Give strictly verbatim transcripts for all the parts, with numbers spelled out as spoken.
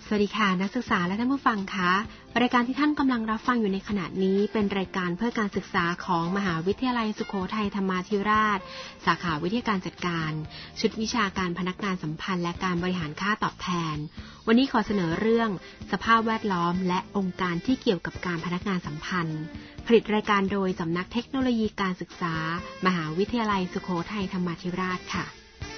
สวัสดีค่ะนักศึกษาและท่านผู้ฟังคะรายการที่ท่านกำลังรับฟังอยู่ในขณะนี้เป็นรายการเพื่อการศึกษาของมหาวิทยาลัยสุโขทัยธรรมาธิราชสาขาวิทยาการจัดการชุดวิชาการพนักงานสัมพันธ์และการบริหารค่าตอบแทนวันนี้ขอเสนอเรื่องสภาพแวดล้อมและองค์การที่เกี่ยวกับการพนักงานสัมพันธ์ผลิตรายการโดยสำนักเทคโนโลยีการศึกษามหาวิทยาลัยสุโขทัยธรรมาธิราชค่ะ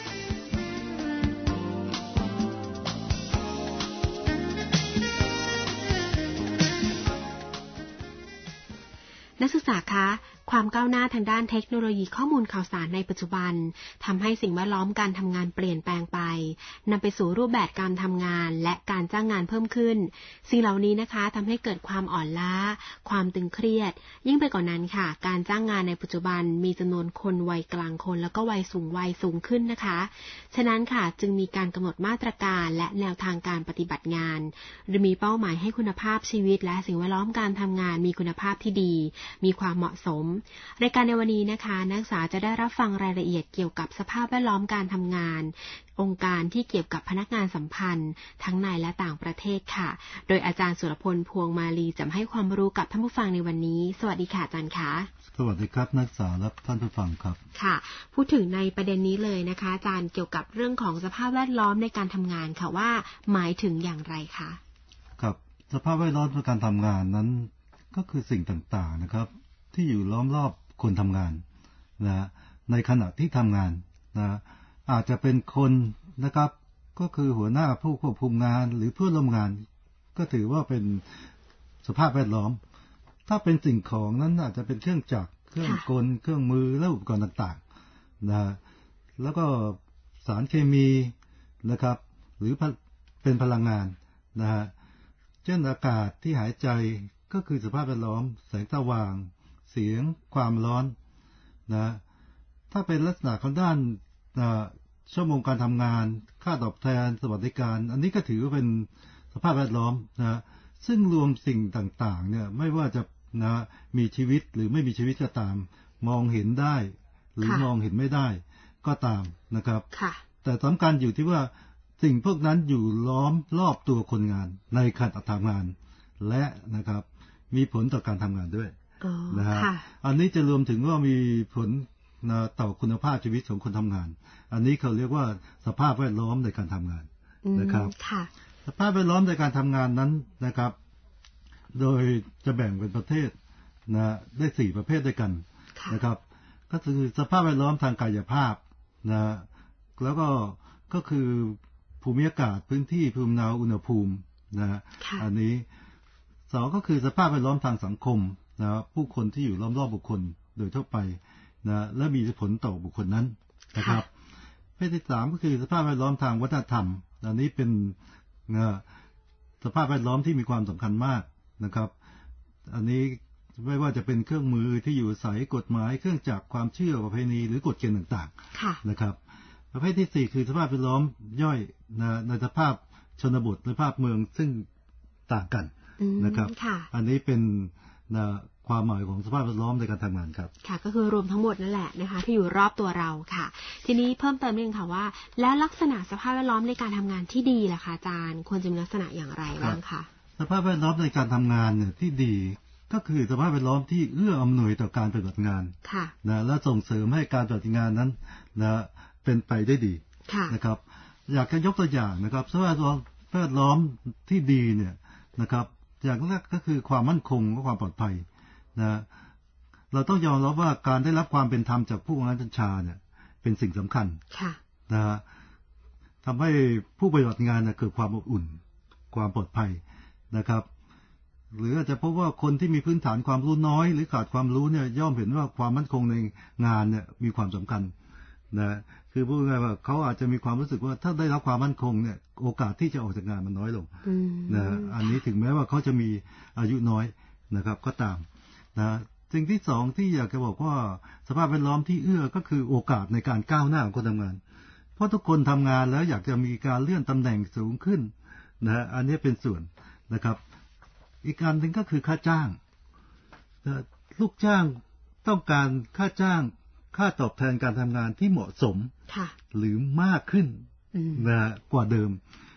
นักศึกษาคะความก้าวหน้าทางด้านเทคโนโลยีข้อมูลข่าวสารในปัจจุบันทำให้สิ่งแวดล้อมการทำงานเปลี่ยนแปลงไปนำไปสู่รูปแบบการทำงานและการจ้างงานเพิ่มขึ้นสิ่งเหล่านี้นะคะทำให้เกิดความอ่อนล้าความตึงเครียดยิ่งไปกว่านั้นค่ะการจ้างงานในปัจจุบันมีจำนวนคนวัยกลางคนแล้วก็วัยสูงวัยสูงขึ้นนะคะฉะนั้นค่ะจึงมีการกำหนดมาตรการและแนวทางการปฏิบัติงานโดยมีเป้าหมายให้คุณภาพชีวิตและสิ่งแวดล้อมการทำงานมีคุณภาพที่ดีมีความเหมาะสมรายการในวันนี้นะคะนักศึกษาจะได้รับฟังรายละเอียดเกี่ยวกับสภาพแวดล้อมการทำงานองค์การที่เกี่ยวกับพนักงานสัมพันธ์ทั้งในและต่างประเทศค่ะโดยอาจารย์สุรพลพวงมาลีจะมาให้ความรู้กับท่านผู้ฟังในวันนี้สวัสดีค่ะอาจารย์คะสวัสดีครับนักศึกษาและท่านผู้ฟังครับค่ะพูดถึงในประเด็นนี้เลยนะคะอาจารย์เกี่ยวกับเรื่องของสภาพแวดล้อมในการทำงานค่ะว่าหมายถึงอย่างไรคะครับสภาพแวดล้อมในการทำงานนั้นก็คือสิ่งต่างๆนะครับที่อยู่ล้อมรอบคนทำงานนะในขณะที่ทำงานนะอาจจะเป็นคนนะครับก็คือหัวหน้าผู้ควบคุมงานหรือเพื่อนร่วมงานก็ถือว่าเป็นสภาพแวดล้อมถ้าเป็นสิ่งของนั้นอาจจะเป็นเครื่องจักรเครื่องกลเครื่องมือและอุปกรณ์ต่างๆนะแล้วก็สารเคมีนะครับหรือเป็นพลังงานนะฮะเช่นอากาศที่หายใจก็คือสภาพแวดล้อมแสงสว่างเสียงความร้อนนะถ้าเป็นลักษณะของด้านชั่วโมงการทำงานค่าตอบแทนสวัสดิการอันนี้ก็ถือว่าเป็นสภาพแวดล้อมนะซึ่งรวมสิ่งต่างๆเนี่ยไม่ว่าจะนะมีชีวิตหรือไม่มีชีวิตก็ตามมองเห็นได้หรือมองเห็นไม่ได้ก็ตามนะครับแต่สำคัญอยู่ที่ว่าสิ่งพวกนั้นอยู่ล้อมรอบตัวคนงานในขณะทำงานและนะครับมีผลต่อการทำงานด้วยนะฮะอันนี้จะรวมถึงว่ามีผลต่อคุณภาพชีวิตของคนทำงานอันนี้เขาเรียกว่าสภาพแวดล้อมในการทำงานนะครับสภาพแวดล้อมในการทำงานนั้นนะครับโดยจะแบ่งเป็นประเภทนะได้สี่ประเภทด้วยกันนะครับก็คือสภาพแวดล้อมทางกายภาพนะแล้วก็ก็คือภูมิอากาศพื้นที่ภูมิลำเนาอุณหภูมินะอันนี้สองก็คือสภาพแวดล้อมทางสังคมนะผู้คนที่อยู่ล้อมรอบบุคคลโดยทั่วไปนะและมีผลต่อบุคคลนั้นนะครับประเภทที่สามก็คือสภาพแวดล้อมทางวัฒนธรรมอันนี้เป็นนะสภาพแวดล้อมที่มีความสำคัญมากนะครับอันนี้ไม่ว่าจะเป็นเครื่องมือที่อยู่อาศัยกฎหมายเครื่องจักรความเชื่อประเพณีหรือกฎเกณฑ์ต่างๆนะครับประเภทที่สี่คือสภาพแวดล้อมย่อยนะในสภาพชนบทในภาพเมืองซึ่งต่างกันนะครับอันนี้เป็นนะความหมายของสภาพแวดล้อมในการทำงานครับค่ะก็คือรวมทั้งหมดนั่นแหละนะคะที่อยู่รอบตัวเราค่ะทีนี้เพิ่มเติมนิดนึงค่ะว่าแล้วลักษณะสภาพแวดล้อมในการทำงานที่ดีล่ะคะอาจารย์ควรจะมีลักษณะอย่างไรบ้างคะสภาพแวดล้อมในการทำงานเนี่ยที่ดีก็คือสภาพแวดล้อมที่เอื้ออำนวยต่อการปฏิบัติงานนะและส่งเสริมให้การปฏิบัติงานนั้นนะเป็นไปได้ดีนะครับอยากจะยกตัวอย่างนะครับสภาพแวดล้อมที่ดีเนี่ยนะครับอย่างแรกก็คือความมั่นคงและความปลอดภัยนะเราต้องยอมรับว่าการได้รับความเป็นธรรมจากผู้บังคับบัญชาเนี่ยเป็นสิ่งสำคัญนะฮะทำให้ผู้ปฏิบัติงานเกิดความอบอุ่นความปลอดภัยนะครับหรืออาจจะพบว่าคนที่มีพื้นฐานความรู้น้อยหรือขาดความรู้เนี่ยย่อมเห็นว่าความมั่นคงในงานเนี่ยมีความสำคัญนะคือพูดง่ายว่าเขาอาจจะมีความรู้สึกว่าถ้าได้รับความมั่นคงเนี่ยโอกาสที่จะออกจากงานมันน้อยลงนะอันนี้ถึงแม้ว่าเขาจะมีอายุน้อยนะครับก็ตามนะสิ่งที่สองที่อยากจะบอกว่าสภาพแวดล้อมที่เอื้อก็คือโอกาสในการก้าวหน้าของคนทำงานเพราะทุกคนทำงานแล้วอยากจะมีการเลื่อนตำแหน่งสูงขึ้นนะอันนี้เป็นส่วนนะครับอีกการหนึ่งก็คือค่าจ้างลูกจ้างต้องการค่าจ้างค่าตอบแทนการทำงานที่เหมาะสมหรือมากขึ้นนะกว่าเดิม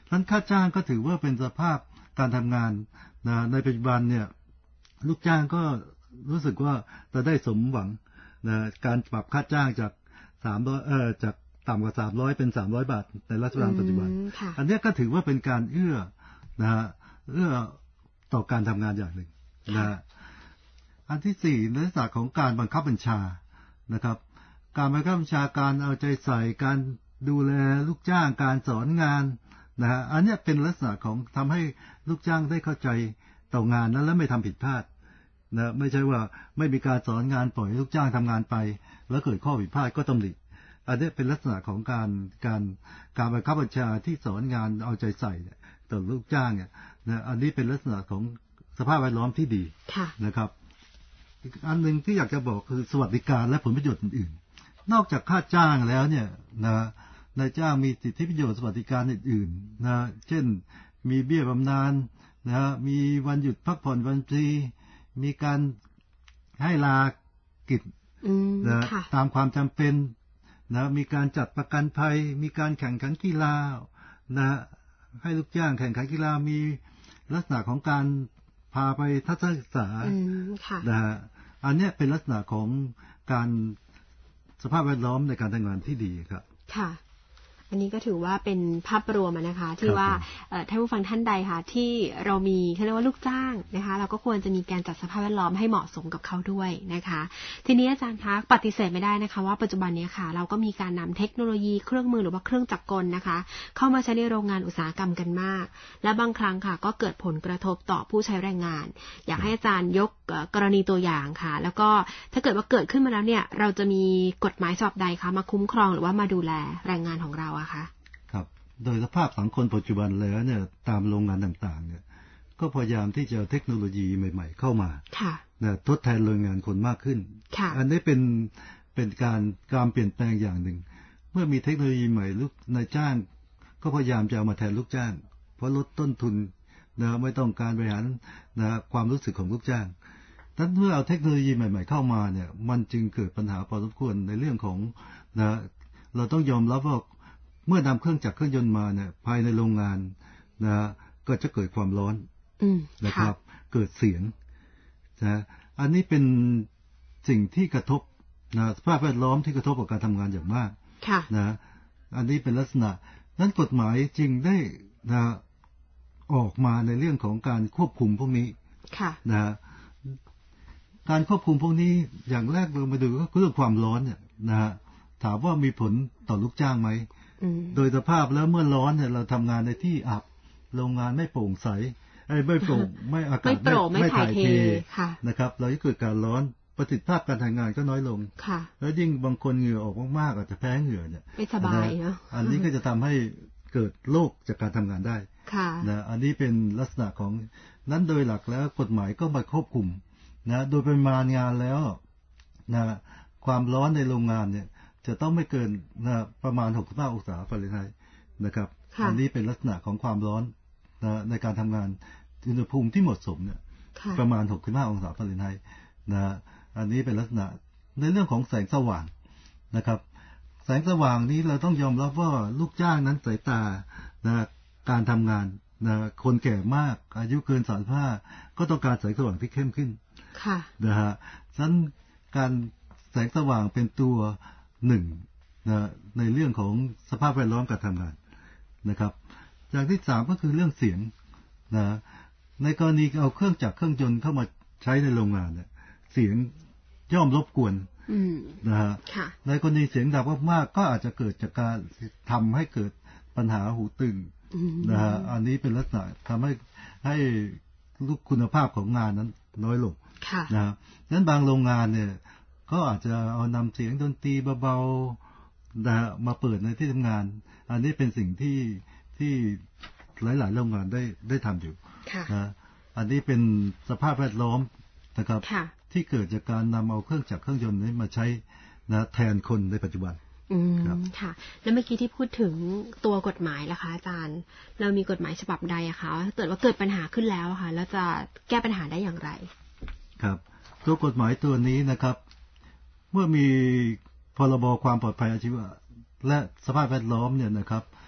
นั้นค่าจ้างก็ถือว่าเป็นสภาพการทำงานนะในปัจจุบันเนี่ยลูกจ้างก็รู้สึกว่าจะได้สมหวังนะการปรับค่าจ้างจากสามร้อยเอ่อจากต่ำกว่าสามร้อยเป็นสามร้อยบาทในรัฐบาลปัจจุบันอันนี้ก็ถือว่าเป็นการเอื้อนะฮะเอื้อต่อการทำงานอย่างหนึ่งนะอันที่สี่ในลักษณะของการบังคับบัญชานะครับการบังคับบัญชาการเอาใจใส่การดูแลลูกจ้างการสอนงานนะฮะอันนี้เป็นลักษณะของทำให้ลูกจ้างได้เข้าใจต่องานนั้นและไม่ทำผิดพลาดนะไม่ใช่ว่าไม่มีการสอนงานปล่อยให้ลูกจ้างทำงานไปแล้วเกิดข้อผิดพลาดก็ตำหนิอันนี้เป็นลักษณะของการการการบังคับบัญชาที่สอนงานเอาใจใส่ต่อลูกจ้างเนี่ยนะอันนี้เป็นลักษณะของสภาพแวดล้อมที่ดีนะครับอีกอันหนึ่งที่อยากจะบอกคือสวัสดิการและผลประโยชน์อื่นๆนอกจากค่าจ้างแล้วเนี่ยนะนายจ้างมีสิทธิประโยชน์สวัสดิการอื่นๆนะเช่นมีเบี้ยบำนาญนะมีวันหยุดพักผ่อนวันฟรีมีการให้ลากิจนะตามความจำเป็นนะมีการจัดประกันภัยมีการแข่งขันกีฬานะให้ลูกจ้างแข่งขันกีฬามีลักษณะของการพาไปทัศนศึกษานะฮะอันนี้เป็นลักษณะของการสภาพแวดล้อมในการทำงานที่ดีครับค่ะอันนี้ก็ถือว่าเป็นภาพรวมนะคะที่ว่าท่านผู้ฟังท่านใดค่ะที่เรามีเขาเรียกว่าลูกจ้างนะคะเราก็ควรจะมีการจัดสภาพแวดล้อมให้เหมาะสมกับเขาด้วยนะคะทีนี้อาจารย์คะปฏิเสธไม่ได้นะคะว่าปัจจุบันนี้ค่ะเราก็มีการนำเทคโนโลยีเครื่องมือหรือว่าเครื่องจักรกลนะคะเข้ามาใช้ในโรงงานอุตสาหกรรมกันมากและบางครั้งค่ะก็เกิดผลกระทบต่อผู้ใช้แรงงานอยากให้อาจารย์ยกกรณีตัวอย่างค่ะแล้วก็ถ้าเกิดว่าเกิดขึ้นมาแล้วเนี่ยเราจะมีกฎหมายฉบับใดคะมาคุ้มครองหรือว่ามาดูแลแรงงานของเราอะคะครับโดยสภาพสังคมปัจจุบันแล้วเนี่ยตามโรงงานต่างๆเนี่ยก็พยายามที่จะเทคโนโลยีใหม่ๆเข้ามานะทดแทนแรงงานคนมากขึ้นอันนี้เป็นเป็นการการเปลี่ยนแปลงอย่างหนึ่งเมื่อมีเทคโนโลยีใหม่ลูกนายจ้างก็พยายามจะเอามาแทนลูกจ้างเพราะลดต้นทุนนะไม่ต้องการบริหารนะความรู้สึกของลูกจ้างดังนั้นเมื่อเอาเทคโนโลยีใหม่ๆเข้ามาเนี่ยมันจึงเกิดปัญหาพอสมควรในเรื่องของนะเราต้องยอมรับว่าเมื่อนำเครื่องจักรเครื่องยนต์มาเนี่ยภายในโรงงานนะก็จะเกิดความร้อนนะครับเกิดเสียงนะอันนี้เป็นสิ่งที่กระทบนะสภาพแวดล้อมที่กระทบกับการทำงานอย่างมากนะอันนี้เป็นลักษณะนั้นกฎหมายจึงได้นะออกมาในเรื่องของการควบคุมพวกนี้นะการควบคุมพวกนี้อย่างแรกเรามาดูก็เรื่องความร้อนเนี่ยนะถามว่ามีผลต่อลูกจ้างไหมโดยสภาพแล้วเมื่อร้อนเนี่ยเราทำงานในที่อับโรงงานไม่โปร่งใสไม่โปร่งไม่อากาศไม่ถ่ายเทนะครับเราจะเกิดการร้อนประสิทธิภาพการทำงานก็น้อยลงแล้วยิ่งบางคนเหงื่อออกมากๆอาจจะแพ้เหงื่อเนี่ยไม่สบายเนาะอันนี้ก็จะทำให้เกิดโรคจากการทำงานได้นะอันนี้เป็นลักษณะของนั้นโดยหลักแล้วกฎหมายก็มาควบคุมนะโดยประมาณงานแล้วนะความร้อนในโรงงานเนี่ยจะต้องไม่เกินนะประมาณหกสิบห้าองศาฟาเรนไฮต์นะครับอันนี้เป็นลักษณะของความร้อนนะในการทำงานอุณหภูมิที่เหมาะสมเนี่ยประมาณหกสิบห้าองศาฟาเรนไฮต์นะอันนี้เป็นลักษณะในเรื่องของแสงสว่างนะครับแสงสว่างนี้เราต้องยอมรับว่าลูกจ้างนั้นสายตานะการทำงานนะคนแก่มากอายุเกินสามสิบห้าก็ต้องการแสงสว่างที่เข้มขึ้นนะฮะฉะนั้นการแสงสว่างเป็นตัวหนึ่งนะในเรื่องของสภาพแวดล้อมการทำงานนะครับอย่างที่สามก็คือเรื่องเสียงนะในกรณีเอาเครื่องจักรเครื่องยนต์เข้ามาใช้ในโรงงานเนี่ยเสียงย่อมรบกวนนะฮะในกรณีเสียงดังมากๆก็อาจจะเกิดจากการทำให้เกิดปัญหาหูตึงนะฮะอันนี้เป็นลักษณะทำให้ให้คุณภาพของงานนั้นน้อยลงนะนั้นบางโรงงานเนี่ยก็อาจจะเอานำเสียงดนตรีเบาๆนะมาเปิดในที่ทำงานอันนี้เป็นสิ่งที่ที่หลายๆโรงงานได้ได้ทำอยู่นะอันนี้เป็นสภาพแวดล้อมนะครับที่เกิดจากการนำเอาเครื่องจักรเครื่องยนต์นี้มาใช้นะแทนคนในปัจจุบันอืมค่ะแล้วเมื่อกี้ที่พูดถึงตัวกฎหมายล่ะคะอาจารย์เรามีกฎหมายฉบับใดอะคะถ้าเกิดว่าเกิดปัญหาขึ้นแล้วค่ะแล้วจะแก้ปัญหาได้อย่างไรครับตัวกฎหมายตัวนี้นะครับเมื่อมีพรบความปลอดภัยอาชีวะและสภาพแวดล้อมเนี่ยนะครับ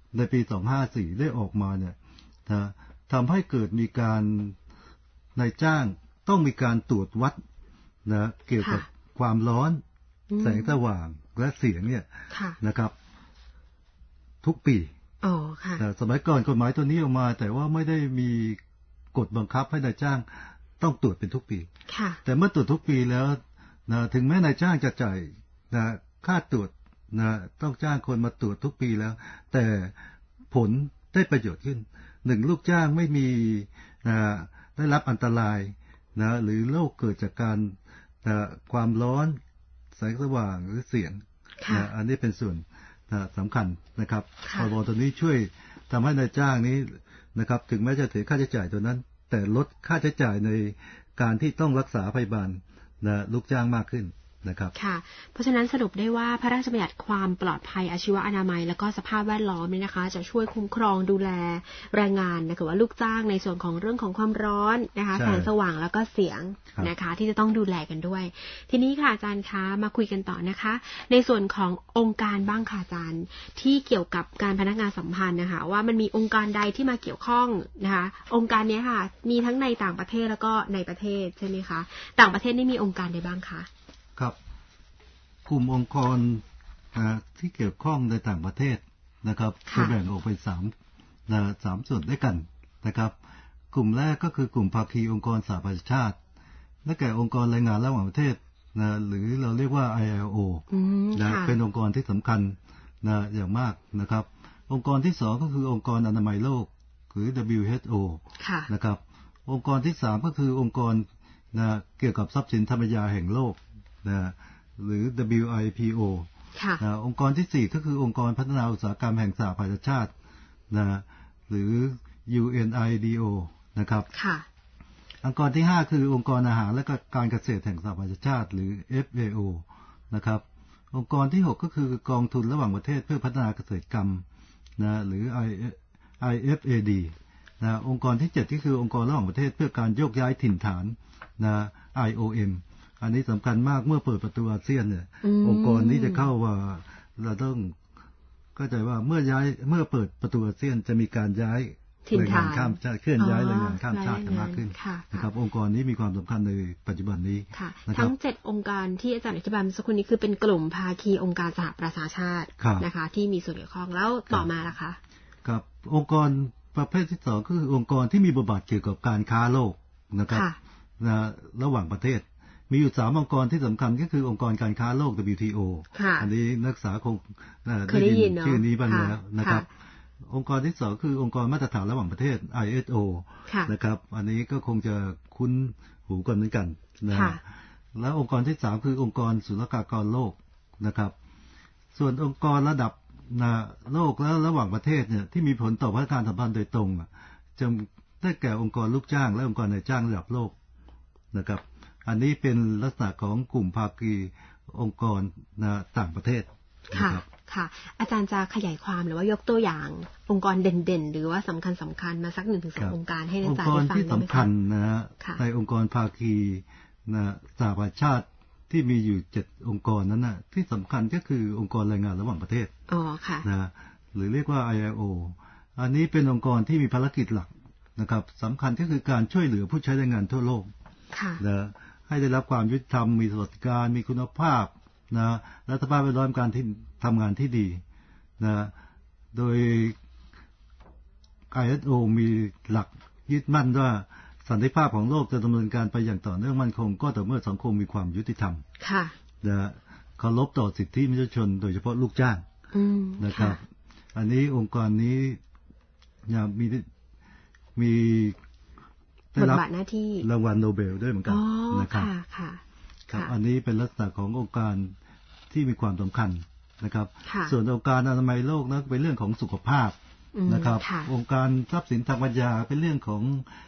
ในปีสองห้าสี่ได้ออกมาเนี่ยนะทำให้เกิดมีการนายจ้างต้องมีการตรวจวัดนะเกี่ยวกับความร้อนแสงสว่างและเสียงเนี่ยนะครับทุกปีอ๋อค่ะแต่สมัยก่อนกฎหมายตัวนี้ออกมาแต่ว่าไม่ได้มีกฎบังคับให้นายจ้างต้องตรวจเป็นทุกปีแต่เมื่อตรวจทุกปีแล้วนะถึงแม้นายจ้างจะจ่ายนะค่าตรวจนะต้องจ้างคนมาตรวจทุกปีแล้วแต่ผลได้ประโยชน์ขึ้นหนึ่งลูกจ้างไม่มีนะได้รับอันตรายนะหรือโรคเกิดจากการนะความร้อนแสงสว่างหรือเสียงนะอันนี้เป็นส่วนนะสำคัญนะครับพรบตัวนี้ช่วยทำให้นายจ้างนี้นะครับถึงแม้จะเสียค่าใช้จ่ายตัวนั้นแต่ลดค่าใช้จ่ายในการที่ต้องรักษาพยาบาลนะลูกจ้างมากขึ้นนะครับค่ะเพราะฉะนั้นสรุปได้ว่าพระราชบัญญัติความปลอดภัยอาชีวอนามัยและก็สภาพแวดล้อมนี่นะคะจะช่วยคุ้มครองดูแลแรงงานนะคะว่าลูกจ้างในส่วนของเรื่องของความร้อนนะคะแสงสว่างแล้วก็เสียงนะคะที่จะต้องดูแลกันด้วยทีนี้ค่ะอาจารย์คะมาคุยกันต่อนะคะในส่วนขององค์การบ้างค่ะอาจารย์ที่เกี่ยวกับการพนักงานสัมพันธ์นะคะว่ามันมีองค์การใดที่มาเกี่ยวข้องนะคะองค์การนี้ค่ะมีทั้งในต่างประเทศแล้วก็ในประเทศใช่ไหมคะต่างประเทศนี่มีองค์การใดบ้างคะครับกลุ่มองค์กรที่เกี่ยวข้องในต่างประเทศนะครับจะแบ่งออกเป็นสามนะสามส่วนด้วยกันนะครับกลุ่มแรกก็คือกลุ่มภาคีองค์กรสหประชาชาติและแก่องค์กรแรงงานระหว่างประเทศนะหรือเราเรียกว่า ไอ แอล โอ นะเป็นองค์กรที่สำคัญนะอย่างมากนะครับองค์กรที่สองก็คือองค์กรอนามัยโลกหรือ ดับเบิลยู เอช โอ นะครับองค์กรที่สามก็คือองค์กรนะเกี่ยวกับทรัพย์สินธรรมยาแห่งโลกนะหรือ ดับเบิลยู ไอ พี โอ นะองค์กรที่สี่ก็คือองค์กรพัฒนาอุตสาหกรรมแห่งสหประชาชาตินะหรือ ยู เอ็น ไอ ดี โอ นะครับองค์กรที่ห้าคือองค์กรอาหารและการเกษตรแห่งสหประชาชาติหรือ เอฟ เอ โอ นะครับองค์กรที่หกก็คือกองทุนระหว่างประเทศเพื่อพัฒนาเกษตรกรรมนะหรือ ไอ เอฟ เอ ดี นะองค์กรที่เจ็ดที่คือองค์กรระหว่างประเทศเพื่อการโยกย้ายถิ่นฐานนะ ไอ โอ เอ็มอันนี้สำคัญมากเมื่อเปิดประตูอาเซียนเนี่ยองค์กรนี้จะเข้าว่าเราต้องเข้าใจว่าเมื่อย้ายเมื่อเปิดประตูอาเซียนจะมีการย้ายแรงงานข้ามชาติเคลื่อนย้ายแรงงานข้ามชาติกันมากขึ้นนะครับองค์กรนี้มีความสำคัญในปัจจุบันนี้ทั้งเจ็ดองค์การที่อาจารย์อธิบายเมื่อสักครู่นี้คือเป็นกลุ่มภาคีองค์การสหประชาชาตินะคะที่มีส่วนเกี่ยวข้องแล้วต่อมาล่ะคะครับองค์กรประเภทที่สองก็คือองค์กรที่มีบทบาทเกี่ยวกับการค้าโลกนะครับนะระหว่างประเทศมีอยู่สามองค์กรที่สำคัญก็คือองค์กรการค้าโลก ดับเบิลยู ที โอ อันนี้นักศึกษาคงได้ยินชื่อนี้บ้างแล้วนะครับองค์กรที่สองคือองค์กรมาตรฐานระหว่างประเทศ ไอ เอส โอ นะครับอันนี้ก็คงจะคุ้นหูกันเหมือนกันนะแล้วองค์กรที่สามคือองค์กรศุลกากรโลกนะครับส่วนองค์กรระดับนะโลกและระหว่างประเทศเนี่ยที่มีผลต่อพัฒนาการสัมพันธ์โดยตรงจะได้แก่องค์กรลูกจ้างและองค์กรนายจ้างระดับโลกนะครับอันนี้เป็นลักษณะของกลุ่มภาคีองค์กรนะต่างประเทศค่ะค่ะอาจารย์จะขยายความหรือว่ายกตัวอย่างองค์กรเด่นๆหรือว่าสำคัญสำคัญมาสักหนึ่งถึงสององค์การให้อาจารย์ได้ฟังได้ไหมคะองค์กรที่สำคัญนะฮะในองค์กรภาคีนะสหประชาชาติที่มีอยู่เจ็ดองค์กรนั้นนะที่สำคัญก็คือองค์กรแรงงานระหว่างประเทศอ๋อค่ะนะหรือเรียกว่า ไอ แอล โอ อันนี้เป็นองค์กรที่มีภารกิจหลักนะครับสำคัญก็คือการช่วยเหลือผู้ใช้แรงงานทั่วโลกนะให้ได้รับความยุติธรรมมีสวัสดิการมีคุณภาพนะและสภาพแวดล้อมการที่ทำงานที่ดีนะโดย ไอ เอส โอ มีหลักยึดมั่นว่าสันติภาพของโลกจะดำเนินการไปอย่างต่อเนื่องมั่นคงก็ต่อเมื่อสังคมมีความยุติธรรมนะเคารพต่อสิทธิมนุษยชนโดยเฉพาะลูกจ้างนะครับอันนี้องค์กรนี้มีมีบทบาทหน้าที่รางวัลโนเบลด้วยเหมือนกันนะครับครับอันนี้เป็นลักษณะขององค์การที่มีความสำคัญนะครับส่วนองค์การอนามัยโลกนั้นเป็นเรื่องของสุขภาพนะครับองค์การทรัพย์สินทางปัญญาเป็นเรื่องของ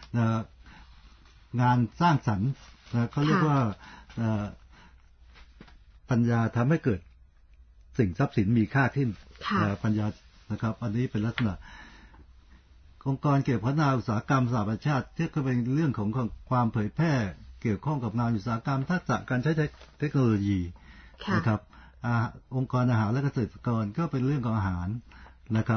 งานสร้างสรรค์นะเขาเรียกว่าปัญญาทำให้เกิดสิ่งทรัพย์สินมีค่าขึ้นปัญญานะครับอันนี้เป็นลักษณะองค์กรเกี่ยวกับพัฒนาอุตสาหกรรมสหประชาชาติที่ก็เป็นเรื่องของความเผยแพร่เกี่ยวข้องกับงานอุตสาหกรรมทักษะการใช้เทคโนโลยีนะครับองค์กรอาหารและเกษตรกรก็เป็นเรื่องของอาหารนะครับ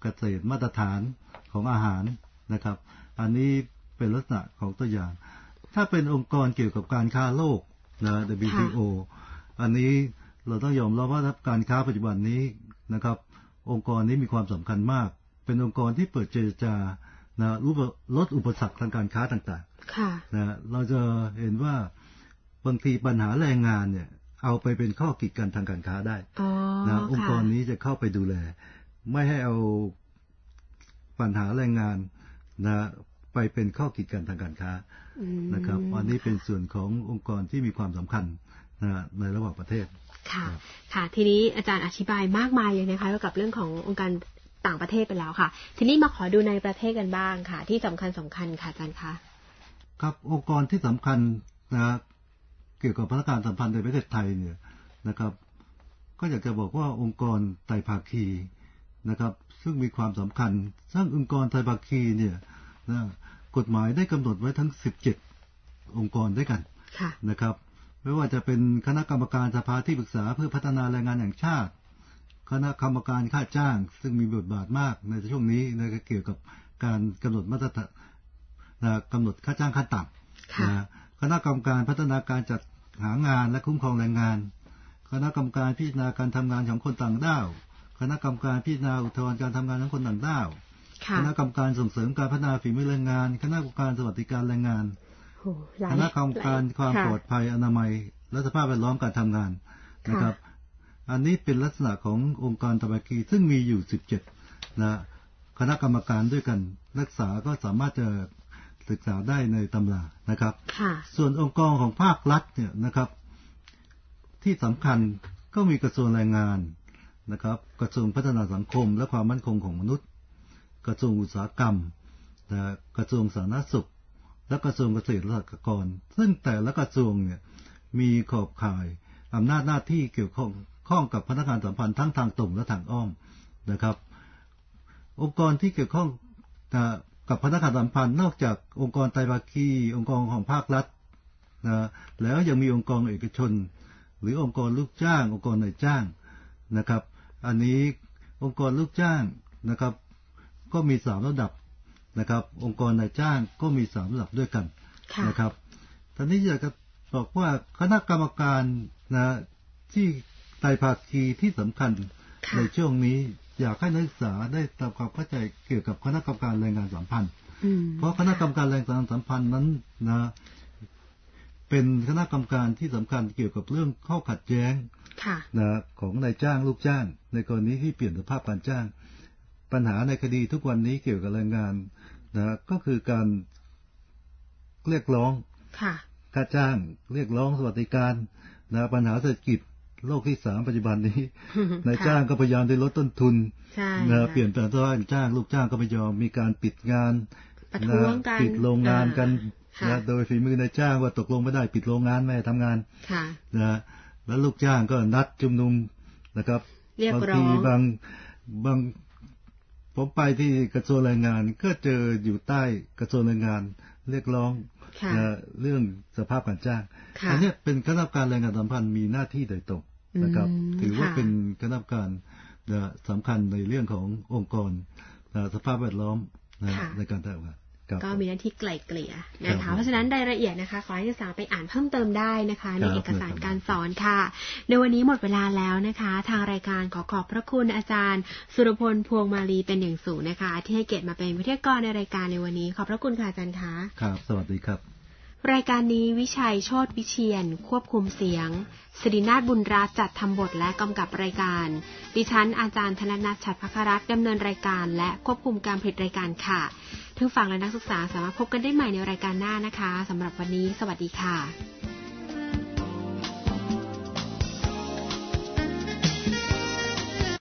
เกษตรมาตรฐานของอาหารนะครับอันนี้เป็นลักษณะของตัวอย่างถ้าเป็นองค์กรเกี่ยวกับการค้าโลกนะ ดับเบิลยู ที โอ อันนี้เราต้องยอมรับว่าการค้าปัจจุบันนี้นะครับองค์กรนี้มีความสำคัญมากเป็นองค์กรที่เปิดเจรจานะลดอุปสรรคทางการค้าต่างๆนะเราจะเห็นว่าบางทีปัญหาแรงงานเนี่ยเอาไปเป็นข้อกีดกันทางการค้าได้นะองค์กรนี้จะเข้าไปดูแลไม่ให้เอาปัญหาแรงงานนะไปเป็นข้อกีดกันทางการค้านะครับอันนี้เป็นส่วนขององค์กรที่มีความสำคัญนะในระหว่างประเทศค่ะค่ะทีนี้อาจารย์อธิบายมากมายเลยนะคะเกี่ยวกับเรื่องขององค์การต่างประเทศไปแล้วค่ะทีนี้มาขอดูในประเทศกันบ้างค่ะที่สำคัญสำคัญค่ะอาจารย์คะครับองค์กรที่สำคัญนะเกี่ยวกับพนักงานสัมพันธ์ในประเทศไทยเนี่ยนะครับก็อยากจะบอกว่าองค์กรไตรภาคีนะครับซึ่งมีความสำคัญซึ่งองค์กรไตรภาคีเนี่ยนะกฎหมายได้กำหนดไว้ทั้งสิบเจ็ดองค์กรด้วยกันนะครับไม่ว่าจะเป็นคณะกรรมการสภาที่ปรึกษาเพื่อพัฒนาแรงงานแห่งชาติคณะกรรมการค่าจ้างซึ่งมีบทบาทมากในช่วงนี้นะเกี่ยวกับการกำหนดมาตรฐานกำหนดค่าจ้างขั้นต่ำนะคณะกรรมการพัฒนาการจัดหางานและคุ้มครองแรงงานคณะกรรมการพิจารณาการทำงานของคนต่างด้าวคณะกรรมการพิจารณาอุทธรณ์การทำงานของคนต่างด้าวคณะกรรมการส่งเสริมการพัฒนาฝีมือแรงงานคณะกรรมการสวัสดิการแรงงานคณะกรรมการความปลอดภัยอนามัยและสภาพแวดล้อมการทำงานนะครับอันนี้เป็นลักษณะขององค์กรไตรภาคีซึ่งมีอยู่สิบเจ็ดนะคณะกรรมการด้วยกันนักศึกษาก็สามารถจะศึกษาได้ในตำรานะครับส่วนองค์กรของภาครัฐเนี่ยนะครับที่สำคัญก็มีกระทรวงแรงงานนะครับกระทรวงพัฒนาสังคมและความมั่นคงของมนุษย์กระทรวงอุตสาหกรรมนะกระทรวงสาธารณสุขและกระทรวงเกษตรและสหกรณ์ซึ่งแต่ละกระทรวงเนี่ยมีขอบข่ายอำนาจหน้าที่เกี่ยวข้องข้องกับพนักงานสัมพันธ์ทั้งทางตรงและทางอ้อมนะครับองค์กรที่เกี่ยวข้องกับพนักงานสัมพันธ์นอกจากองค์กรไตรภาคีองค์กรของภาครัฐนะแล้วยังมีองค์กรเอกชนหรือองค์กรลูกจ้างองค์กรนายจ้างนะครับอันนี้องค์กรลูกจ้างนะครับก็มีสามระดับนะครับองค์กรนายจ้างก็มีสามระดับด้วยกันนะครับตอนนี้อยากจะบอกว่าคณะกรรมการนะที่ไตรภาคีที่สำคัญในช่วงนี้อยากให้นักศึกษาได้ทำความเข้าใจเกี่ยวกับคณะกรรมการแรงงานสัมพันธ์เพราะคณะกรรมการแรงงานสัมพันธ์นั้นนะเป็นคณะกรรมการที่สำคัญเกี่ยวกับเรื่องข้อขัดแย้งนะของนายจ้างลูกจ้างในกรณีที่เปลี่ยนสภาพการจ้างปัญหาในคดีทุกวันนี้เกี่ยวกับแรงงานนะก็คือการเรียกร้องค่าจ้างเรียกร้องสวัสดิการนะปัญหาเศรษฐกิจโลกที่สามปัจจุบันนี้นายจ้างก็พยายามได้ลดต้นทุนนะเปลี่ยนแปลงตัวจ้างลูกจ้างก็ไม่ยอมมีการปิดงานนะปิดโรงงานกันนะโดยฝีมือนายจ้างว่าตกลงไม่ได้ปิดโรงงานไม่ทำงานนะแล้วลูกจ้างก็นัดชุมนุมนะครับบางทีบางบางผมไปที่กระทรวงแรงงานก็เจออยู่ใต้กระทรวงแรงงานเรียกร้องเรื่องสภาพการจ้างอันนี้เป็นคณะกรรมการแรงงานสัมพันธ์มีหน้าที่โดยตรงนะครับถือว่าเป็นคณะกรรมการสำคัญในเรื่องขององค์กรสภาพแวดล้อมในการทำงานก็มีหน้าที่ไกล่เกลี่ยนะคะเพราะฉะนั้นรายละเอียดนะคะขอให้นักศึกษาไปอ่านเพิ่มเติมได้นะคะในเอกสารการสอนค่ะในวันนี้หมดเวลาแล้วนะคะทางรายการขอขอบพระคุณอาจารย์สุรพลพวงมาลีเป็นอย่างสูงนะคะที่ให้เกียรติมาเป็นวิทยากรในรายการในวันนี้ขอบพระคุณค่ะอาจารย์คะครับสวัสดีครับรายการนี้วิชัยโชติวิเชียรควบคุมเสียงศิรินาถบุญรัตน์จัดทำบทและกำกับรายการดิฉันอาจารย์ธนนัทฉัตรภัครัตน์ดำเนินรายการและควบคุมการผลิตรายการค่ะท่านฟังและนักศึกษาสามารถพบกันได้ใหม่ในรายการหน้านะคะสำหรับวันนี้สวัสดีค่ะ